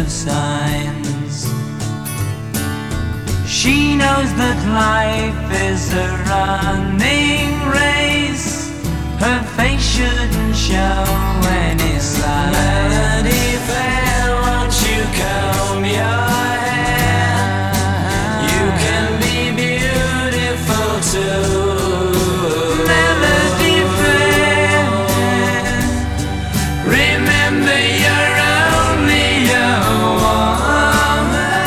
of signs. She knows that life is a running race. Her face shouldn't show any signs. Melody fair, won't you comb your hair? You can be beautiful too. Melody fair, remember you're only a woman.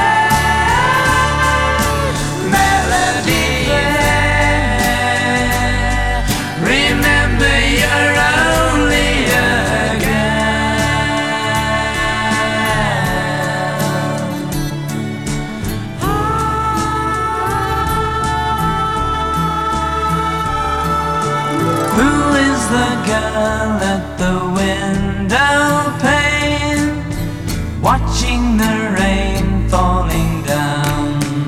Melody fair, remember you're only a Who is the girl at the window pane, watching the rain falling down?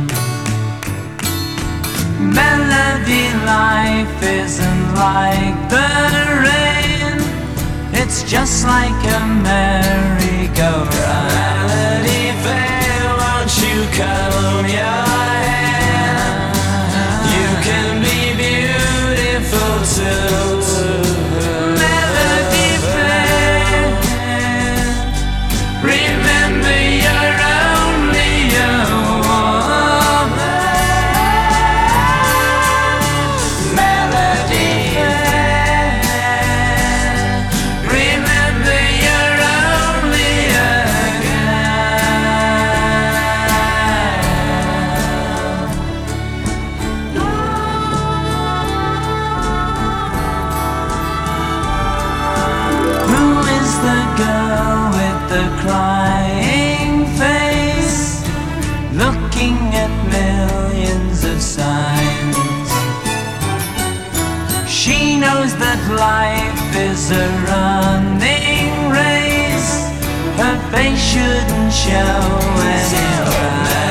Melody, life isn't like the rain, it's just like a merry-go-round. Melody fair, won't you comb your hair? You can be beautiful too. Melody fair, remember you're only a woman. Melody fair, remember you're only a Who is the girl with the crying face, looking at millions of signs? She knows that life is a running race. Her face shouldn't show any signs.